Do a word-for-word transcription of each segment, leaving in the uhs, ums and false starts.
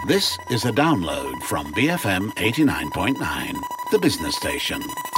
This is a download from B F M eighty-nine point nine, the business station.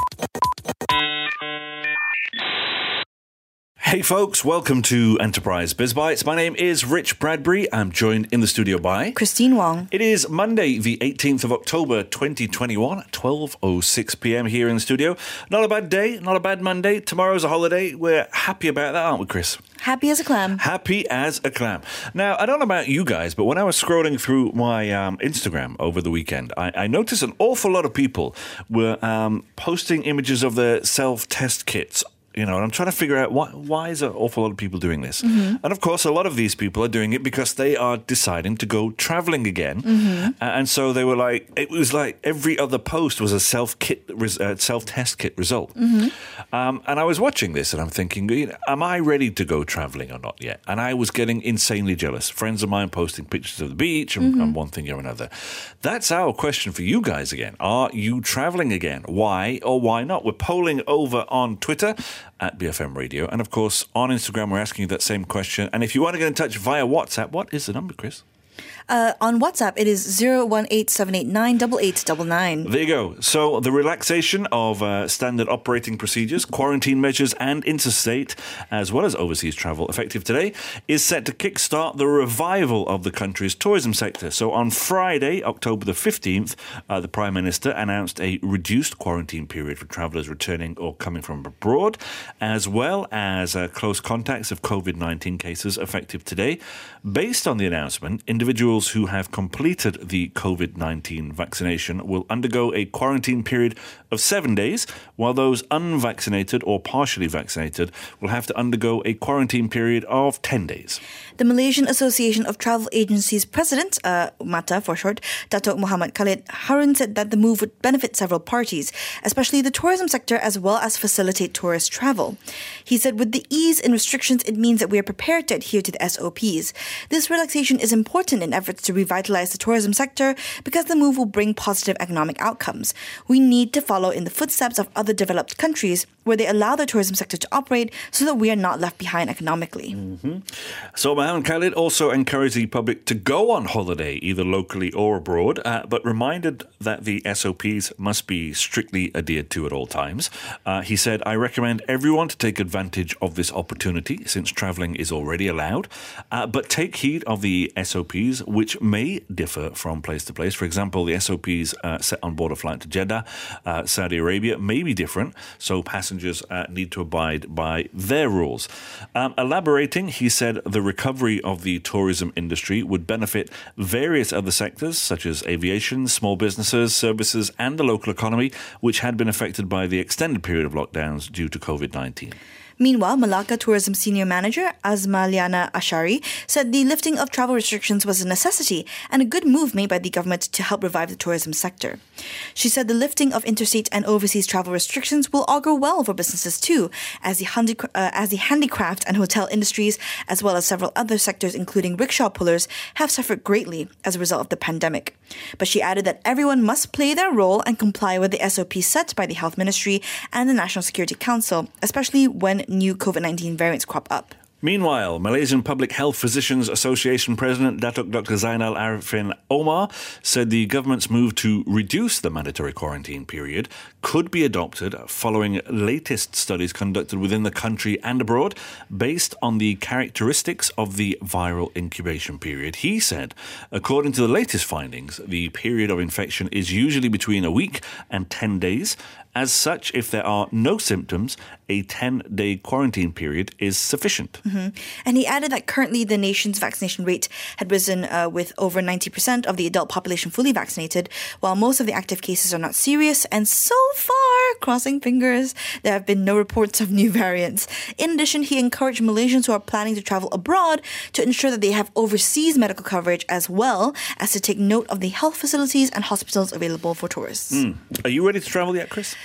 Hey folks, welcome to Enterprise Biz Bites. My name is Rich Bradbury. I'm joined in the studio by Christine Wong. It is Monday, the eighteenth of October, twenty twenty-one, twelve oh six p.m. here in the studio. Not a bad day, not a bad Monday. Tomorrow's a holiday. We're happy about that, aren't we, Chris? Happy as a clam. Happy as a clam. Now, I don't know about you guys, but when I was scrolling through my um, Instagram over the weekend, I, I noticed an awful lot of people were um, posting images of their self-test kits. You know, and I'm trying to figure out why, why is an awful lot of people doing this? Mm-hmm. And of course, a lot of these people are doing it because they are deciding to go traveling again. Mm-hmm. And so they were like, it was like every other post was a self-kit, uh, self-test kit result. Mm-hmm. Um, and I was watching this and I'm thinking, you know, am I ready to go traveling or not yet? And I was getting insanely jealous. Friends of mine posting pictures of the beach and, mm-hmm. and one thing or another. That's our question for you guys again. Are you traveling again? Why or why not? We're polling over on Twitter at B F M Radio. And of course, on Instagram, we're asking you that same question. And if you want to get in touch via WhatsApp, what is the number, Chris? Uh, on WhatsApp, it is zero one eight seven eight nine eight eight nine nine. There you go. So the relaxation of uh, standard operating procedures, quarantine measures and interstate, as well as overseas travel, effective today, is set to kickstart the revival of the country's tourism sector. So on Friday, October the fifteenth, uh, the Prime Minister announced a reduced quarantine period for travellers returning or coming from abroad, as well as uh, close contacts of COVID nineteen cases effective today. Based on the announcement, individuals who have completed the COVID nineteen vaccination will undergo a quarantine period of seven days, while those unvaccinated or partially vaccinated will have to undergo a quarantine period of ten days. The Malaysian Association of Travel Agencies President, uh, MATA for short, Datuk Muhammad Khalid Harun said that the move would benefit several parties, especially the tourism sector, as well as facilitate tourist travel. He said with the ease in restrictions, it means that we are prepared to adhere to the S O Ps. This relaxation is important in efforts to revitalize the tourism sector because the move will bring positive economic outcomes. We need to follow in the footsteps of other developed countries where they allow the tourism sector to operate so that we are not left behind economically. Mm-hmm. So Mohammed Khalid also encouraged the public to go on holiday, either locally or abroad, uh, but reminded that the S O Ps must be strictly adhered to at all times. Uh, he said, I recommend everyone to take advantage of this opportunity since travelling is already allowed, uh, but take heed of the S O Ps, which may differ from place to place. For example, the S O Ps uh, set on board a flight to Jeddah, uh, Saudi Arabia, may be different, so passengers uh, need to abide by their rules. Um, elaborating, he said the recovery of the tourism industry would benefit various other sectors, such as aviation, small businesses, services, and the local economy, which had been affected by the extended period of lockdowns due to COVID nineteen. Meanwhile, Malacca Tourism Senior Manager Azma Liana Ashari said the lifting of travel restrictions was a necessity and a good move made by the government to help revive the tourism sector. She said the lifting of interstate and overseas travel restrictions will augur well for businesses too, as the, handi- uh, as the handicraft and hotel industries, as well as several other sectors including rickshaw pullers, have suffered greatly as a result of the pandemic. But she added that everyone must play their role and comply with the S O P set by the Health Ministry and the National Security Council, especially when new COVID nineteen variants crop up. Meanwhile, Malaysian Public Health Physicians Association President Datuk Doctor Zainal Arifin Omar said the government's move to reduce the mandatory quarantine period could be adopted following latest studies conducted within the country and abroad based on the characteristics of the viral incubation period. He said, according to the latest findings, the period of infection is usually between a week and ten days. As such, if there are no symptoms, a ten-day quarantine period is sufficient. Mm-hmm. And he added that currently the nation's vaccination rate had risen uh, with over ninety percent of the adult population fully vaccinated, while most of the active cases are not serious. And so far, crossing fingers, there have been no reports of new variants. In addition, he encouraged Malaysians who are planning to travel abroad to ensure that they have overseas medical coverage as well as to take note of the health facilities and hospitals available for tourists. Mm. Are you ready to travel yet, Chris?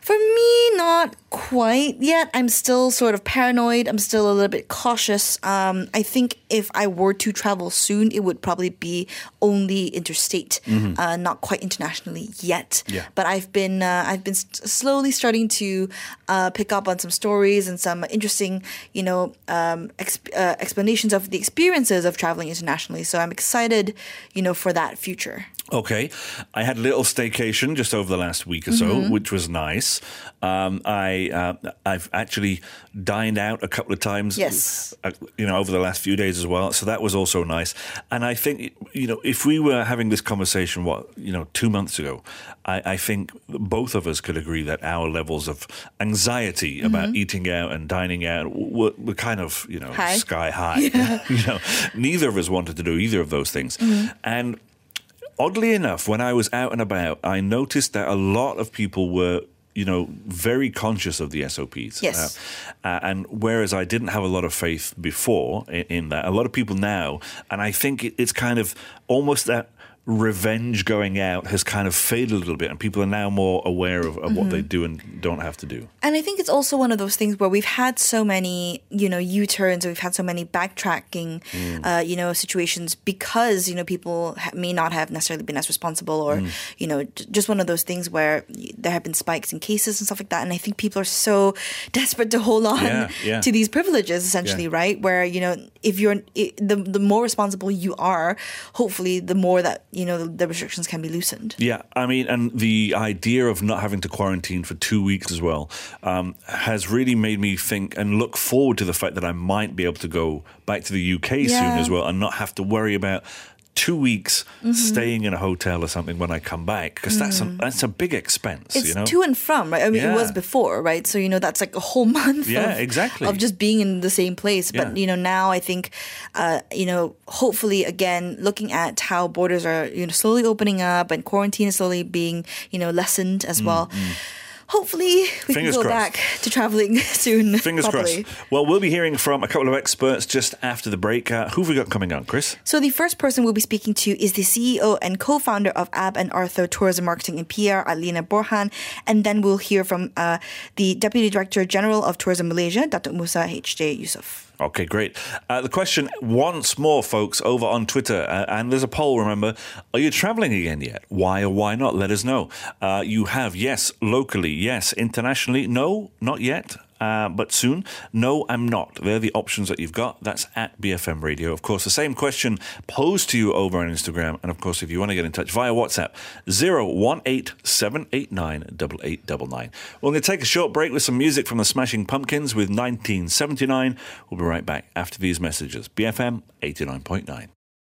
For me, not quite yet. I'm still sort of paranoid. I'm still a little bit cautious. Um, I think if I were to travel soon, it would probably be only interstate, mm-hmm. uh, not quite internationally yet. Yeah. But I've been uh, I've been st- slowly starting to uh, pick up on some stories and some interesting, you know, um, exp- uh, explanations of the experiences of traveling internationally. So I'm excited, you know, for that future. Okay. I had a little staycation just over the last week or so, mm-hmm. which was nice. Um, I, uh, I've actually dined out a couple of times, yes. uh, you know, over the last few days as well. So that was also nice. And I think, you know, if we were having this conversation, what, you know, two months ago, I, I think both of us could agree that our levels of anxiety mm-hmm. about eating out and dining out were, were kind of, you know, high. sky high. Yeah. You know, neither of us wanted to do either of those things. Mm-hmm. And oddly enough, when I was out and about, I noticed that a lot of people were, you know, very conscious of the S O Ps. Yes. Uh, uh, and whereas I didn't have a lot of faith before in, in that, a lot of people now, and I think it, it's kind of almost that revenge going out has kind of faded a little bit, and people are now more aware of, of mm-hmm. what they do and don't have to do. And I think it's also one of those things where we've had so many, you know, U-turns, we've had so many backtracking, mm. uh, you know, situations because, you know, people ha- may not have necessarily been as responsible or, mm. you know, j- just one of those things where there have been spikes in cases and stuff like that. And I think people are so desperate to hold on yeah, yeah. to these privileges, essentially, yeah. right? Where, you know, if you're, it, the, the more responsible you are, hopefully the more that, you know, the, the restrictions can be loosened. Yeah, I mean, and the idea of not having to quarantine for two weeks as well um, has really made me think and look forward to the fact that I might be able to go back to the U K yeah. soon as well and not have to worry about two weeks mm-hmm. staying in a hotel or something when I come back, because mm. that's a, that's a big expense. It's you know? to and from, right? I mean, yeah. it was before, right? So, you know, that's like a whole month yeah, of, exactly. of just being in the same place. But, yeah. you know, now I think, uh, you know, hopefully, again, looking at how borders are, you know, slowly opening up and quarantine is slowly being, you know, lessened as mm, well. Mm. Hopefully, we Fingers can go crossed. back to traveling soon. Fingers properly. crossed. Well, we'll be hearing from a couple of experts just after the break. Uh, who have we got coming on, Chris? So the first person we'll be speaking to is the C E O and co-founder of Ab and Arthur Tourism Marketing and P R, Alina Borhan. And then we'll hear from uh, the Deputy Director General of Tourism Malaysia, Datuk Musa H J Yusof. Okay, great. Uh, the question once more, folks, over on Twitter, uh, and there's a poll, remember, are you travelling again yet? Why or why not? Let us know. Uh, you have, yes, locally, yes, internationally, no, not yet. Uh, but soon, no, I'm not. They're the options that you've got. That's at B F M Radio. Of course, the same question posed to you over on Instagram. And of course, if you want to get in touch via WhatsApp, zero one eight seven eight nine eight eight nine nine. We're going to take a short break with some music from the Smashing Pumpkins with nineteen seventy-nine. We'll be right back after these messages. B F M eighty-nine point nine.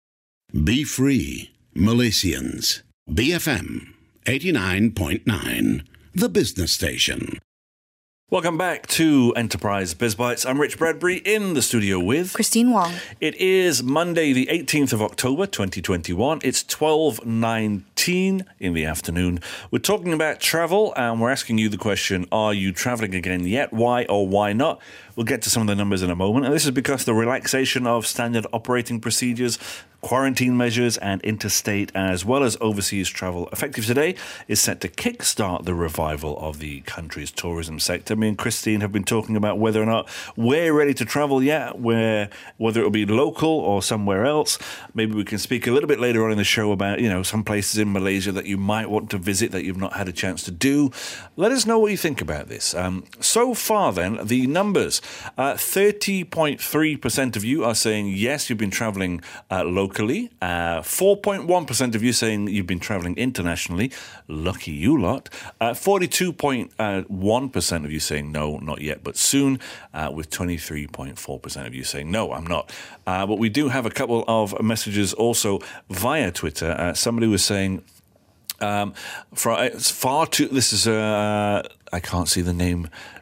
Be free, Malaysians. B F M eighty-nine point nine, the business station. Welcome back to Enterprise BizBytes. I'm Rich Bradbury in the studio with Christine Wong. It is Monday, the eighteenth of October, twenty twenty-one. It's twelve nineteen in the afternoon. We're talking about travel, and we're asking you the question, are you traveling again yet? Why or why not? We'll get to some of the numbers in a moment. And this is because the relaxation of standard operating procedures, quarantine measures and interstate as well as overseas travel effective today is set to kickstart the revival of the country's tourism sector. Me and Christine have been talking about whether or not we're ready to travel yet, where, whether it'll be local or somewhere else. Maybe we can speak a little bit later on in the show about, you know, some places in Malaysia that you might want to visit that you've not had a chance to do. Let us know what you think about this. Um, so far then, the numbers. Uh, thirty point three percent of you are saying yes, you've been traveling uh, locally. Uh, four point one percent of you saying you've been traveling internationally. Lucky you lot. Uh, forty-two point one percent of you saying no, not yet, but soon, uh, with twenty-three point four percent of you saying no, I'm not. Uh, but we do have a couple of messages also via Twitter. Uh, somebody was saying, um, for, it's far too, this is, uh, I can't see the name,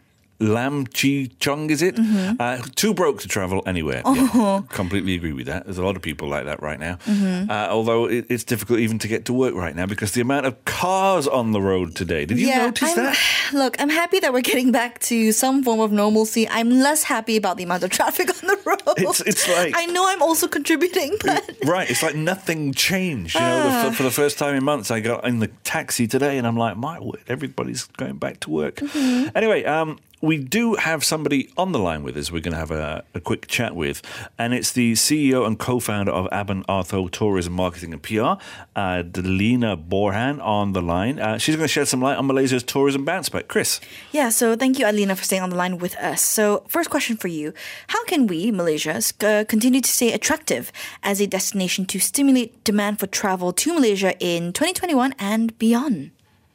Lam Chi Chong, is it? Mm-hmm. Uh, too broke to travel anywhere. Oh. Yeah, completely agree with that. There's a lot of people like that right now. Mm-hmm. Uh, although it, it's difficult even to get to work right now because the amount of cars on the road today. Did you yeah, notice I'm, that? Look, I'm happy that we're getting back to some form of normalcy. I'm less happy about the amount of traffic on the road. It's, it's like... I know I'm also contributing, but... Right, it's like nothing changed. You know, uh. the, for the first time in months, I got in the taxi today and I'm like, my word, everybody's going back to work. Mm-hmm. Anyway, um... we do have somebody on the line with us we're going to have a, a quick chat with, and it's the C E O and co-founder of Aben Artho Tourism Marketing and P R, uh, Delina Borhan, on the line. Uh, she's going to shed some light on Malaysia's tourism bounce back. Chris? Yeah, so thank you, Adelina, for staying on the line with us. So first question for you. How can we, Malaysia, uh, continue to stay attractive as a destination to stimulate demand for travel to Malaysia in twenty twenty-one and beyond?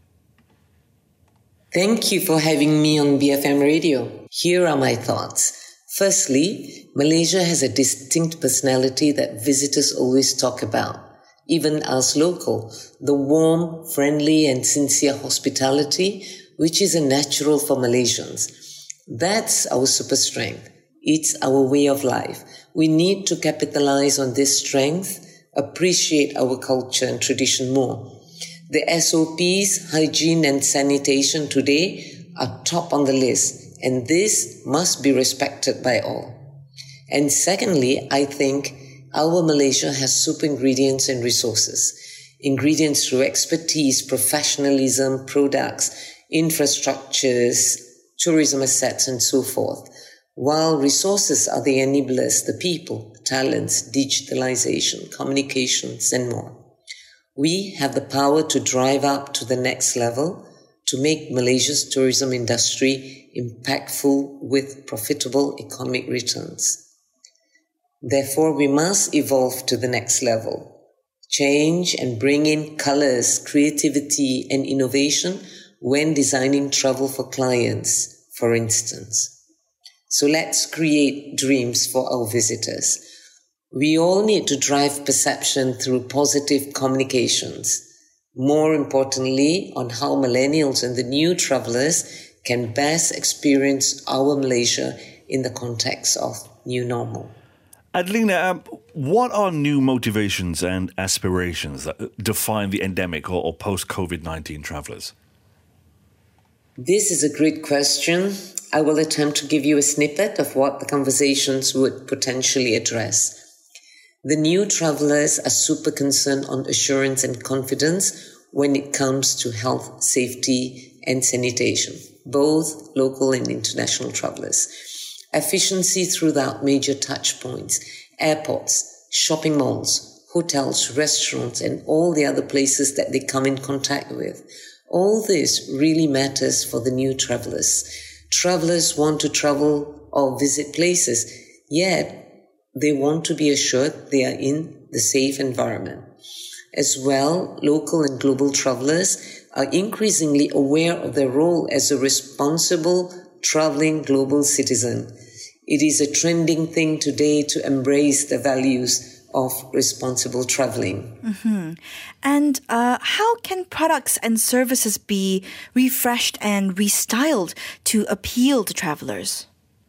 Thank you for having me on B F M Radio. Here are my thoughts. Firstly, Malaysia has a distinct personality that visitors always talk about. Even us local, the warm, friendly and sincere hospitality, which is a natural for Malaysians. That's our super strength. It's our way of life. We need to capitalize on this strength, appreciate our culture and tradition more. The S O Ps, hygiene and sanitation today are top on the list, and this must be respected by all. And secondly, I think our Malaysia has super ingredients and resources. Ingredients through expertise, professionalism, products, infrastructures, tourism assets, and so forth. While resources are the enablers, the people, talents, digitalization, communications, and more. We have the power to drive up to the next level to make Malaysia's tourism industry impactful with profitable economic returns. Therefore, we must evolve to the next level, change and bring in colors, creativity and innovation when designing travel for clients, for instance. So let's create dreams for our visitors. We all need to drive perception through positive communications. More importantly, on how millennials and the new travelers can best experience our Malaysia in the context of new normal. Adelina, um, what are new motivations and aspirations that define the endemic or, or post-COVID nineteen travellers? This is a great question. I will attempt to give you a snippet of what the conversations would potentially address. The new travellers are super concerned on assurance and confidence when it comes to health, safety and sanitation, both local and international travellers. Efficiency throughout major touch points, airports, shopping malls, hotels, restaurants and all the other places that they come in contact with. All this really matters for the new travellers. Travellers want to travel or visit places, yet they want to be assured they are in the safe environment. As well, local and global travellers are increasingly aware of their role as a responsible travelling global citizen. It is a trending thing today to embrace the values of responsible travelling. Mm-hmm. And uh, how can products and services be refreshed and restyled to appeal to travellers?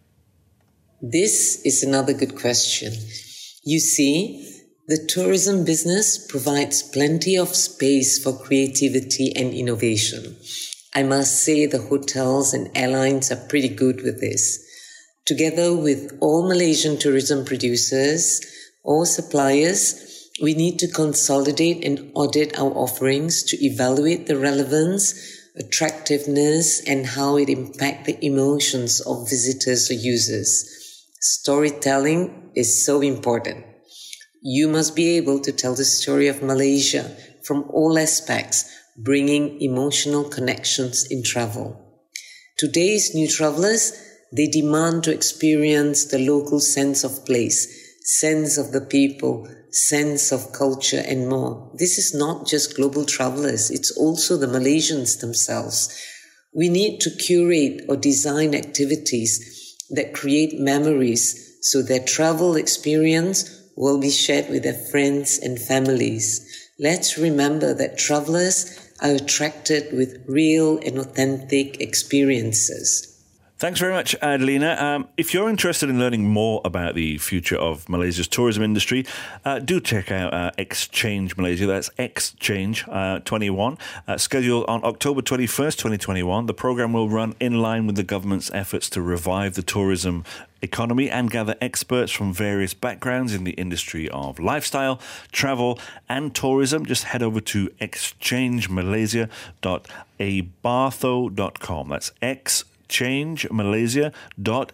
This is another good question. You see, the tourism business provides plenty of space for creativity and innovation. I must say the hotels and airlines are pretty good with this. Together with all Malaysian tourism producers or suppliers, we need to consolidate and audit our offerings to evaluate the relevance, attractiveness, and how it impacts the emotions of visitors or users. Storytelling is so important. You must be able to tell the story of Malaysia from all aspects, bringing emotional connections in travel. Today's new travelers, they demand to experience the local sense of place, sense of the people, sense of culture and more. This is not just global travelers, it's also the Malaysians themselves. We need to curate or design activities that create memories so their travel experience will be shared with their friends and families. Let's remember that travelers are attracted with real and authentic experiences. Thanks very much, Adelina. Um, if you're interested in learning more about the future of Malaysia's tourism industry, uh, do check out uh, Exchange Malaysia. That's Exchange uh, twenty-one, uh, scheduled on October twenty-first, twenty twenty-one. The program will run in line with the government's efforts to revive the tourism economy and gather experts from various backgrounds in the industry of lifestyle, travel and tourism. Just head over to exchange malaysia dot abartho dot com. That's X. change malaysia dot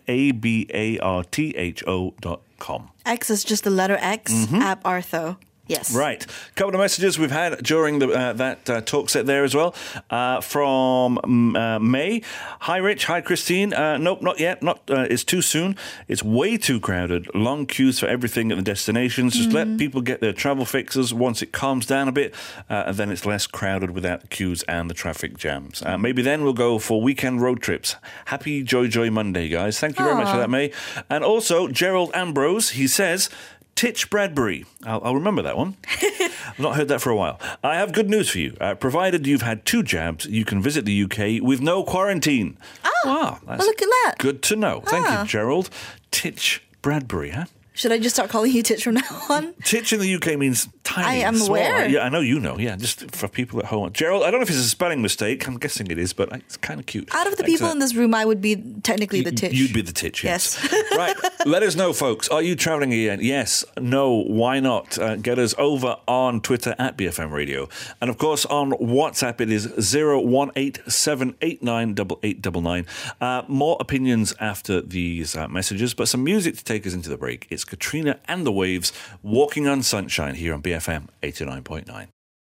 abartho dot com. X is just the letter X, mm-hmm. Abartho. Yes. Right. A couple of messages we've had during the, uh, that uh, talk set there as well. Uh, from uh, May. Hi, Rich. Hi, Christine. Uh, nope, not yet. Not. Uh, it's too soon. It's way too crowded. Long queues for everything at the destinations. Just mm-hmm. let people get their travel fixes. Once it calms down a bit, uh, and then it's less crowded without the queues and the traffic jams. Uh, maybe then we'll go for weekend road trips. Happy Joy Joy Monday, guys. Thank you very Aww. much for that, May. And also, Gerald Ambrose, he says, Titch Bradbury. I'll, I'll remember that one. I've not heard that for a while. I have good news for you. Uh, provided you've had two jabs, you can visit the U K with no quarantine. Oh, wow, that's well, look at that. Good to know. Ah. Thank you, Gerald. Titch Bradbury, huh? Should I just start calling you Titch from now on? Titch in the U K means tiny. I am small. aware. Yeah, I know you know. Yeah, just for people at home. Gerald, I don't know if it's a spelling mistake. I'm guessing it is, but it's kind of cute. Out of the Thanks people in this room, I would be technically the Titch. You'd be the Titch, yes. Yes. Right. Let us know, folks. Are you travelling again? Yes. No. Why not? Uh, get us over on Twitter at B F M Radio. And, of course, on WhatsApp, it is zero one eight seven eight nine eight eight nine nine. Uh, more opinions after these uh, messages, but some music to take us into the break. It's Katrina and the Waves, Walking on Sunshine, here on B F M eighty-nine point nine.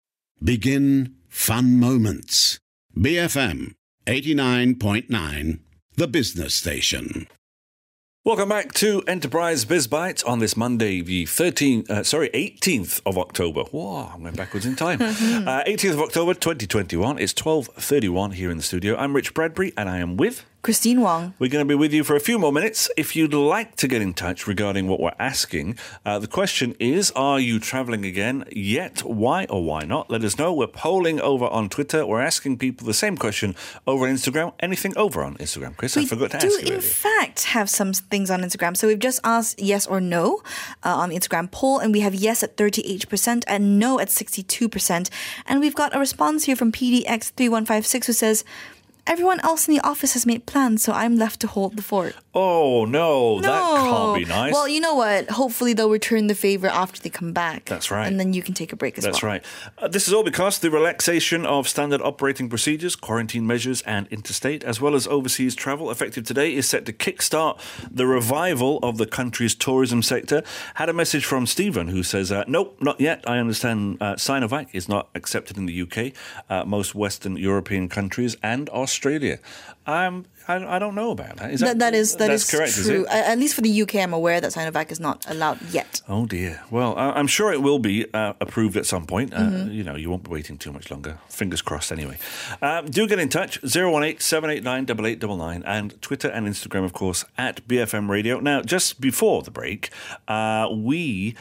Begin fun moments. B F M eighty-nine point nine, the business station. Welcome back to Enterprise Biz Bites on this Monday, the thirteenth, uh, sorry, eighteenth of October. Whoa, I'm going backwards in time. uh, eighteenth of October, twenty twenty-one. It's twelve thirty-one here in the studio. I'm Rich Bradbury, and I am with Christine Wong. We're going to be with you for a few more minutes. If you'd like to get in touch regarding what we're asking, uh, the question is, are you travelling again yet? Why or why not? Let us know. We're polling over on Twitter. We're asking people the same question over on Instagram. Anything over on Instagram, Chris? We I forgot to do ask you. in earlier. fact have some things on Instagram. So we've just asked yes or no uh, on the Instagram poll, and we have yes at thirty-eight percent and no at sixty-two percent. And we've got a response here from P D X three one five six who says, everyone else in the office has made plans, so I'm left to hold the fort. Oh, no, no. that can't be nice. Well, you know what? Hopefully they'll return the favour after they come back. That's right. And then you can take a break as That's well. That's right. Uh, this is all because the relaxation of standard operating procedures, quarantine measures and interstate, as well as overseas travel, effective today, is set to kickstart the revival of the country's tourism sector. Had a message from Stephen who says, uh, nope, not yet. I understand uh, Sinovac is not accepted in the U K, uh, most Western European countries and Australia. Um, I, I don't know about that. Is that, that, that is that that's is correct, true. Is it? At least for the U K, I'm aware that Sinovac is not allowed yet. Oh dear. Well, uh, I'm sure it will be uh, approved at some point. Uh, Mm-hmm. You know, you won't be waiting too much longer. Fingers crossed. Anyway, um, do get in touch. zero one eight seven eight nine eight eight nine nine and Twitter and Instagram, of course, at B F M Radio. Now, just before the break, uh, we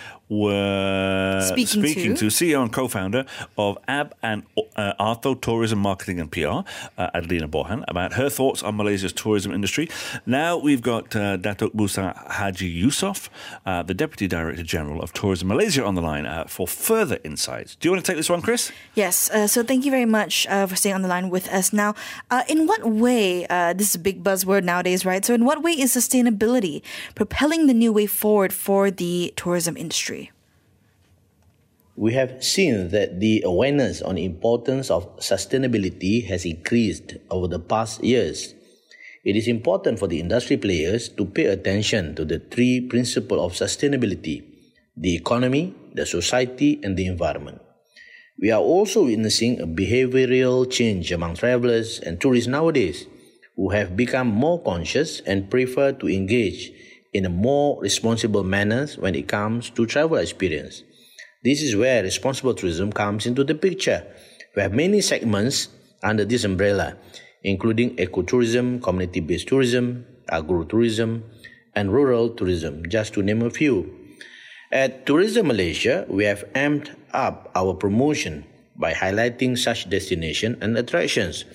were speaking, speaking to? to C E O and co-founder of A B and uh, Artho Tourism Marketing and P R, uh, Adelina Borhan, about her thoughts on Malaysia's tourism industry. Now we've got uh, Datuk Musa Haji Yusof, uh, the Deputy Director General of Tourism Malaysia, on the line uh, for further insights. Do you want to take this one, Chris? Yes. Uh, so thank you very much uh, for staying on the line with us. Now, uh, in what way, uh, this is a big buzzword nowadays, right? So in what way is sustainability propelling the new way forward for the tourism industry? We have seen that the awareness on the importance of sustainability has increased over the past years. It is important for the industry players to pay attention to the three principles of sustainability: the economy, the society, and the environment. We are also witnessing a behavioral change among travelers and tourists nowadays, who have become more conscious and prefer to engage in a more responsible manner when it comes to travel experience. This is where responsible tourism comes into the picture. We have many segments under this umbrella, including ecotourism, community-based tourism, agro-tourism, and rural tourism, just to name a few. At Tourism Malaysia, we have amped up our promotion by highlighting such destinations and attractions.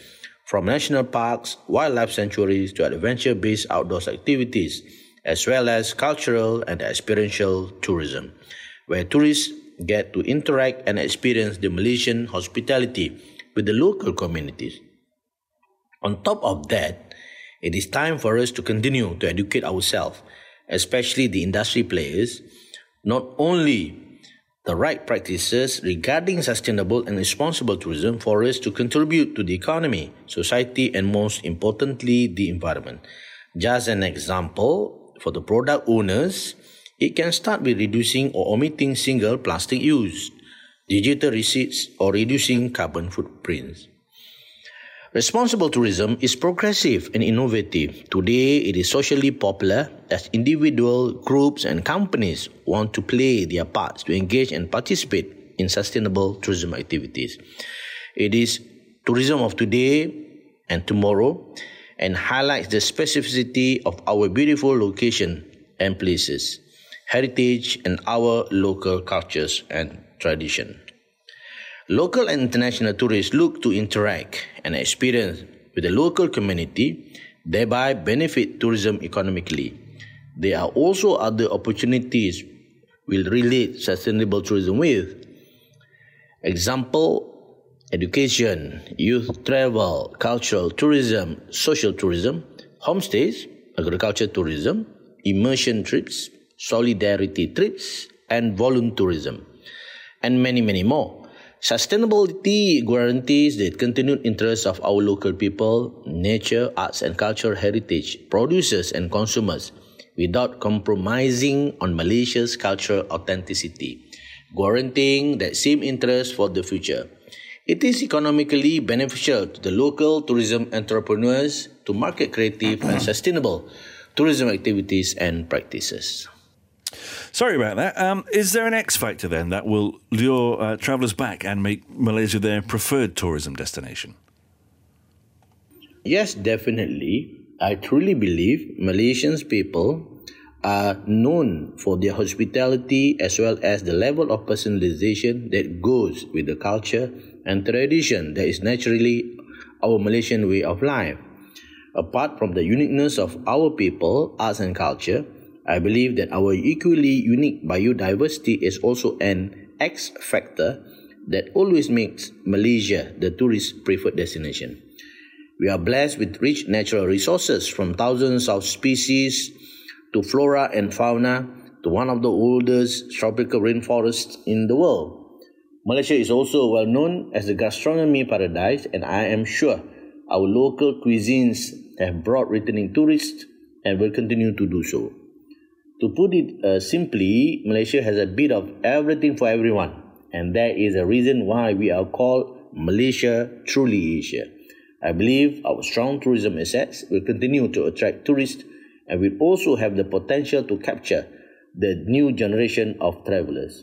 from national parks, wildlife sanctuaries to adventure-based outdoor activities, as well as cultural and experiential tourism, where tourists get to interact and experience the Malaysian hospitality with the local communities. On top of that, it is time for us to continue to educate ourselves, especially the industry players, not only the right practices regarding sustainable and responsible tourism for us to contribute to the economy, society, and most importantly, the environment. Just an example, for the product owners, it can start with reducing or omitting single plastic use, digital receipts, or reducing carbon footprints. Responsible tourism is progressive and innovative. Today, it is socially popular as individual groups and companies want to play their parts to engage and participate in sustainable tourism activities. It is tourism of today and tomorrow and highlights the specificity of our beautiful location and places, heritage, and our local cultures and tradition. Local and international tourists look to interact and experience with the local community, thereby benefit tourism economically. There are also other opportunities we'll relate sustainable tourism with. Example, education, youth travel, cultural tourism, social tourism, homestays, agriculture tourism, immersion trips, solidarity trips, and voluntourism, and many, many more. Sustainability guarantees the continued interest of our local people, nature, arts and cultural heritage, producers and consumers without compromising on Malaysia's cultural authenticity, guaranteeing that same interest for the future. It is economically beneficial to the local tourism entrepreneurs to market creative and sustainable tourism activities and practices. Sorry about that. Um, is there an X factor then that will lure uh, travellers back and make Malaysia their preferred tourism destination? Yes, definitely. I truly believe Malaysians people are known for their hospitality as well as the level of personalization that goes with the culture and tradition that is naturally our Malaysian way of life. Apart from the uniqueness of our people, arts and culture, I believe that our equally unique biodiversity is also an X factor that always makes Malaysia the tourist preferred destination. We are blessed with rich natural resources, from thousands of species to flora and fauna to one of the oldest tropical rainforests in the world. Malaysia is also well known as the gastronomy paradise, and I am sure our local cuisines have brought returning tourists and will continue to do so. To put it uh, simply, Malaysia has a bit of everything for everyone, and that is a reason why we are called Malaysia Truly Asia. I believe our strong tourism assets will continue to attract tourists and will also have the potential to capture the new generation of travelers.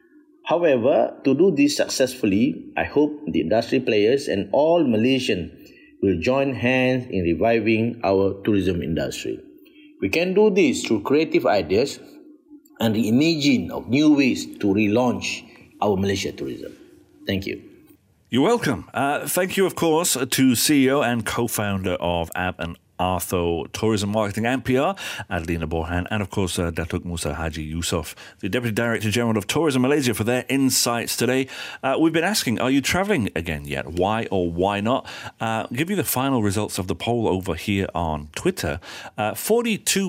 However, to do this successfully, I hope the industry players and all Malaysians will join hands in reviving our tourism industry. We can do this through creative ideas and reimagine of new ways to relaunch our Malaysia tourism. Thank you. You're welcome. Uh, thank you, of course, to C E O and co-founder of Ab and Artho Tourism Marketing and P R, Adelina Borhan, and of course uh, Datuk Musa Haji Yusof, the Deputy Director General of Tourism Malaysia, for their insights today. Uh, we've been asking, are you travelling again yet? Why or why not? Uh, give you the final results of the poll over here on Twitter. Uh, forty-two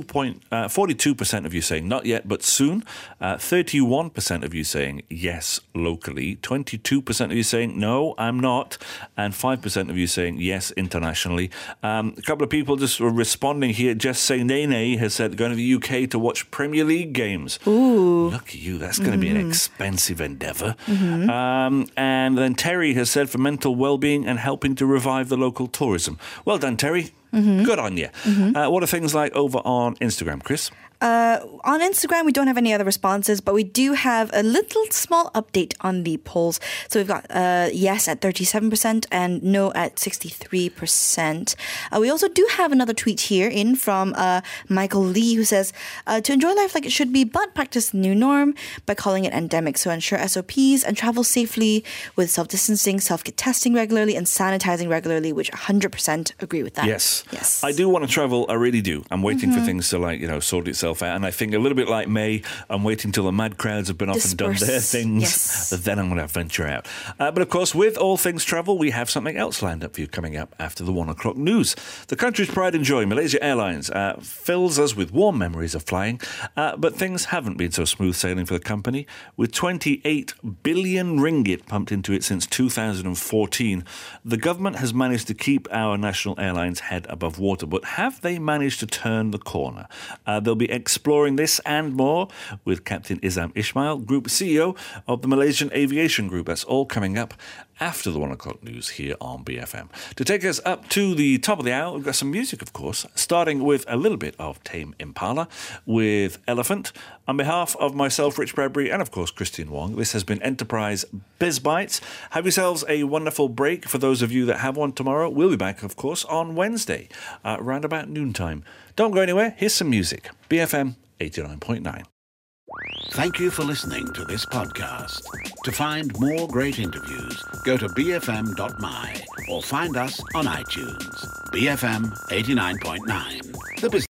percent of you saying not yet but soon, uh, thirty-one percent of you saying yes locally, twenty-two percent of you saying no, I'm not, and five percent of you saying yes internationally. Um, a couple of people just were responding here. Jess Say Nene has said going to the U K to watch Premier League games. Ooh. Look at you. That's going to mm-hmm. be an expensive endeavour. Mm-hmm. Um, and then Terry has said for mental well-being and helping to revive the local tourism. Well done, Terry. Mm-hmm. Good on you. Mm-hmm. Uh, what are things like over on Instagram, Chris? Uh, on Instagram, we don't have any other responses, but we do have a little small update on the polls. So we've got uh, yes at thirty-seven percent and no at sixty-three percent. Uh, we also do have another tweet here in from uh, Michael Lee, who says, uh, to enjoy life like it should be, but practice the new norm by calling it endemic. So ensure S O Ps and travel safely with self-distancing, self-testing regularly, and sanitizing regularly, which one hundred percent agree with that. Yes. Yes. I do want to travel. I really do. I'm waiting Mm-hmm. for things to, like, you know, sort itself out. And I think a little bit like May, I'm waiting till the mad crowds have been off and done Disperse. their things. Yes. Then I'm going to venture out. Uh, but of course, with all things travel, we have something else lined up for you coming up after the one o'clock news. The country's pride and joy, Malaysia Airlines, uh, fills us with warm memories of flying. Uh, but things haven't been so smooth sailing for the company. With twenty-eight billion ringgit pumped into it since two thousand fourteen, the government has managed to keep our national airline's head above water. But have they managed to turn the corner? Uh, they'll be exploring this and more with Captain Izam Ismail, Group C E O of the Malaysian Aviation Group. That's all coming up after the one o'clock news here on B F M. To take us up to the top of the hour, we've got some music, of course, starting with a little bit of Tame Impala with Elephant. On behalf of myself, Rich Bradbury, and of course Christian Wong, this has been Enterprise Biz Bites. Have yourselves a wonderful break. For those of you that have one tomorrow, we'll be back, of course, on Wednesday, uh, around about noontime. Don't go anywhere. Here's some music. B F M eighty-nine point nine. Thank you for listening to this podcast. To find more great interviews, go to b f m dot m y or find us on iTunes. B F M eighty-nine point nine. The Business